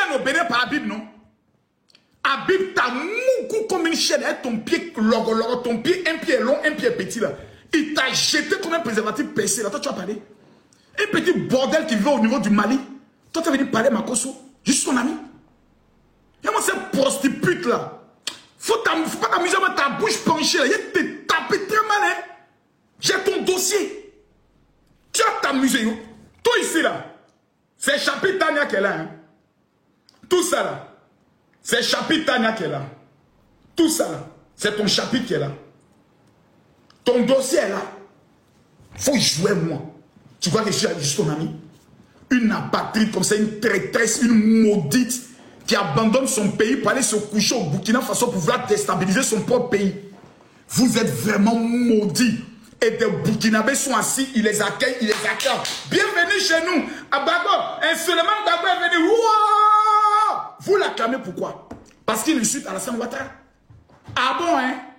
au Bénin par la Bible, non? La Bible t'a moukou comme une chaîne, hein, ton pied logo, ton pied, un pied long, un pied petit là. Il t'a jeté comme un préservatif percé là. Toi, tu vas parler. Un petit bordel qui vit au niveau du Mali. Toi, tu as venu parler Makosso. Je suis ton ami. Et moi, cette prostitute là. Faut pas t'amuser avec ta bouche penchée là. Il te tapé très mal, hein. J'ai ton dossier. Tu vas t'amuser. Toi ici là. C'est chapitre Tania qui est là, hein. Tout ça là. C'est chapitre Tania qui est là. Tout ça là. C'est ton chapitre qui est là. Ton dossier est là. Faut jouer moi. Tu crois que je suis juste ton ami? Une apatride comme ça, une traîtresse, une maudite qui abandonne son pays pour aller se coucher au Burkina Faso pour vouloir déstabiliser son propre pays. Vous êtes vraiment maudits. Et des Burkinabés sont assis, ils les accueillent, ils les acclament. Bienvenue chez nous. À Bago, un Suleiman Bago est venu. Wow! Vous l'acclamez pourquoi? Parce qu'il insulte Alassane Ouattara. Ah bon, hein?